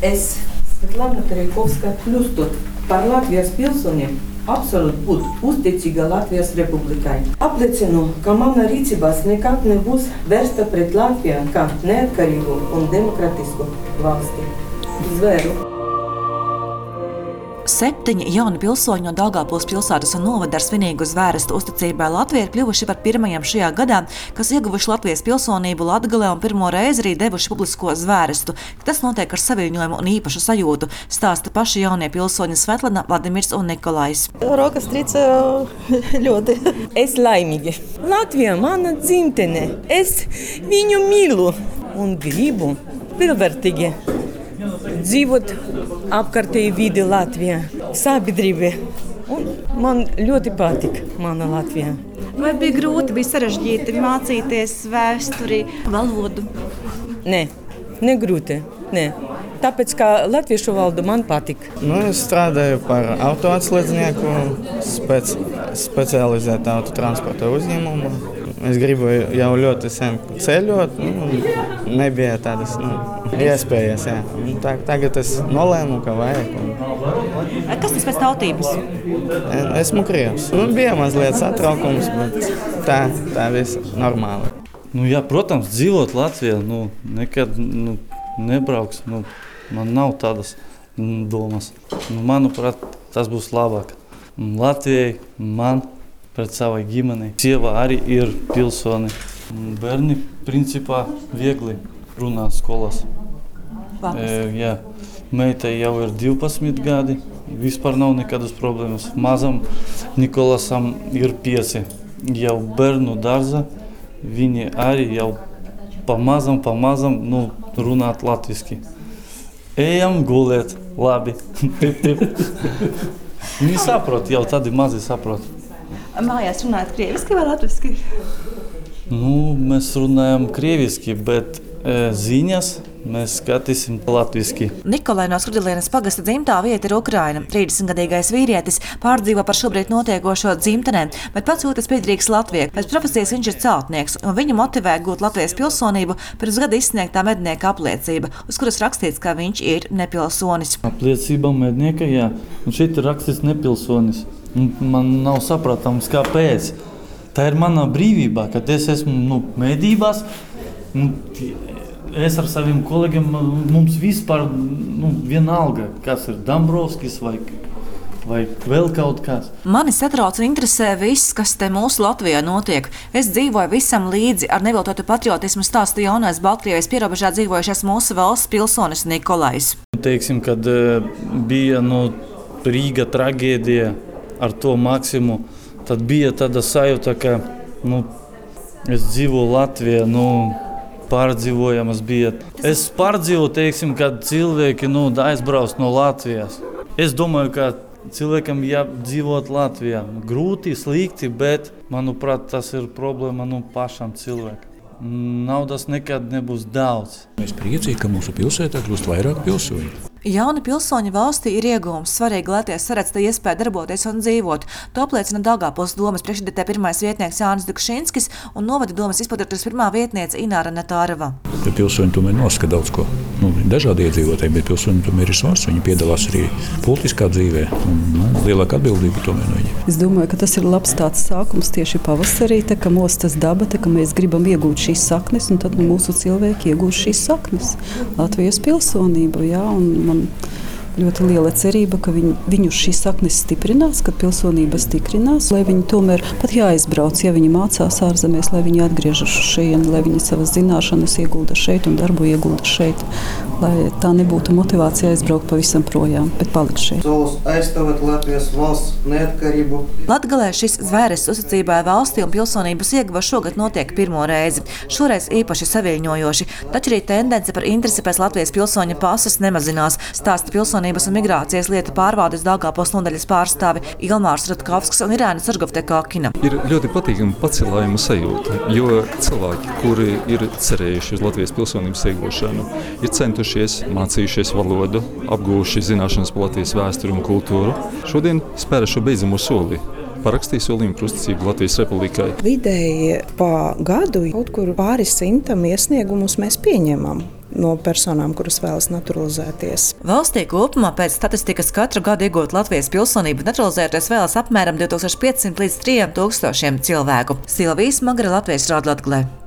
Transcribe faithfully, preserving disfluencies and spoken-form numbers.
Es, Svetlana Terejkovska, kļūstot par Latvijas pilsoniem, absolūti būt uzticīga Latvijas Republikai. Apliecinu, ka mana rīcībās nekad nebūs vērsta pret Latviju kā neatkarīgu un demokratisku valsti. Zvēru. Septiņi jauni pilsoņi no Daugavpils pilsētas un novada ar svinīgu zvērestu uzticībai Latvijai ir kļuvuši par pirmajiem šajā gadā, kas ieguvuši Latvijas pilsonību Latgalē un pirmo reizi arī devuši publisko zvērestu. Tas notiek ar saviņojumu un īpašu sajūtu, stāsta paši jaunie pilsoņi Svetlana, Vladimirs un Nikolais. Rokas trica ļoti. Es laimīgi. Latvija mana dzimtene. Es viņu mīlu un gribu pilnvērtīgi dzīvot apkārtēji vidi Latvijā, sabiedrība. Un man ļoti patīk mana Latvija. Vai bija grūti, bija sarežģīti mācīties vēsturi, valodu? Nē, ne grūti, nē. Tāpēc, ka latviešu valoda man patīk. Nu, es strādāju par autoatslēdznieku, spec, specializētā autotransporta uzņēmumu. Es gribu jau ļoti sen ceļot, nu, nebija tādas nu, iespējas. Jā. Tā, tagad es nolēmu, ka vajag. Un... Kas tas pēc tautības? Esmu krievs. Nu, bija mazliet satraukums, bet tā, tā viss normāli. Nu, jā, protams, dzīvot Latvijā, nu, nekad nu, nebrauks. Nu, man nav tādas nu, domas. Nu, manuprāt, tas būs labāk. Latvijai, man, pret savai ģimenei. Sieva arī ir pilsoni. Bērni, principā, viegli runā skolās. E, jā. Meitai jau ir divpadsmit gadi, vispār nav nekādas problēmas. Mazam Nikolasam ir pieci. Jau bērnu dārza, viņi arī jau pamazam, pamazam nu, runāt latviski. Ejam gulēt, labi. Tip, tip. Viņi saprot, jau tādi mazi saprot. Mājās runājat krieviski vai latviski? Nu, mēs runājam krieviski, bet e, ziņas mēs skatīsim latviski. Nikolai no Skrudilienas pagasta dzimtā vieta ir Ukraina. trīsdesmitgadīgais vīrietis pārdzīvo par šobrīd notiekošo dzimtenē, bet pats jūtas piederīgs Latvijai. Pēc profesijas viņš ir celtnieks, un viņu motivē gūt Latvijas pilsonību pirms gada izsniegtā mednieka apliecība, uz kuras rakstīts, ka viņš ir nepilsonis. Apliecība mednieka, jā. Un šeit ir rakstīts nepilsonis. Man nav saprotams, kāpēc. Tā ir mana brīvība, kad es esmu nu, medībās. Nu, es ar saviem kolēģiem, mums vispār nu, vienalga, kas ir Dambrovskis vai, vai vēl kaut kas. Mani satrauc un interesē viss, kas te mūsu Latvijā notiek. Es dzīvoju visam līdzi, ar neviltotu patriotismu stāstu jaunais Baltkrievijas pierobežā dzīvojušais mūsu valsts pilsonis Nikolais. Teiksim, kad bija nu, Rīga traģēdija ar to Maksimu, tad bija tāda sajūta, ka nu, es dzīvoju Latvijā, nu, pārdzīvojamas bija. Es pārdzīvoju, teiksim, kad cilvēki nu, aizbrauc no Latvijas. Es domāju, ka cilvēkam jādzīvot Latvijā. Grūti, slikti, bet, manuprāt, tas ir problēma nu, pašam cilvēkam. Naudas nekad nebūs daudz. Mēs priecīgi, ka mūsu pilsētā kļūst vairāk pilsoņu. Jauni pilsoņi valstī ir iegūms. Svarīgi, lai tie saredz te iespēju darboties un dzīvot. To apliecina Daugavpils domes priekšredētē pirmais vietnieks Jānis Dukšinskis un novada domes izpildirektoras pirmā vietniece Ināra Netārava. Pilsoņi tomēr nosaka daudz ko. Nu, dažādi iedzīvotāji, bet pilsoņi tomēr ir svars. Viņi piedalās arī politiskā dzīvē. Un, nu, lielāka atbildība tomēr no viņiem. Es domāju, ka tas ir labs tāds sākums tieši pavasarī, tā, ka mostas daba, tā, ka mēs gribam iegūt šīs saknes, un tad mūsu cilvēki iegūst šīs saknes. Latvijas pilsonība, jā, un man ļoti liela cerība, ka viņu, viņu šīs saknes stiprinās, kad pilsonība stiprinās, lai viņi tomēr pat jāizbrauc, ja viņi mācās ārzemēs, lai viņi atgriežas šeit, lai viņi savas zināšanas iegulda šeit un darbu iegulda šeit, lai tā nebūtu motivācija aizbraukt pavisam projām, bet palikt šeit. Solis aizstāvēt Latvijas valsts neatkarību. Latgalē šis zvērests uzticībai valstī un pilsonības ieguva šogad notiek pirmo reizi. Šoreiz īpaši saviļņojoši, taču arī tendence par interesi pēc Latvijas pilsoņa pasas nemazinās, stāsta pilsonības un migrācijas lietu pārvaldes Daugavpils nodaļas pārstāvi Ilmārs Ratkovskis un Irēna Sargovte-Kakina. Ir ļoti patīkama pacelājuma sajūta, jo cilvēki, kuri ir cerējuši uz Latvijas pilsonības iegūšanu, ir centušies, mācījušies valodu, apgūši zināšanas par Latvijas vēsturi un kultūru. Šodien spēra šo beidzamo soli, parakstīja solījumu par uzticību Latvijas Republikai. Vidēji pa gadu kaut kur pāri simtam iesniegumus mēs pieņemam no personām, kuras vēlas naturalizēties. Valstī kopumā pēc statistikas katru gadu iegūt Latvijas pilsonību naturalizēties vēlas apmēram divi tūkstoši piecsimt līdz trīs tūkstošiem cilvēku. Silvija Smagra, Latvijas Radio Latgalē.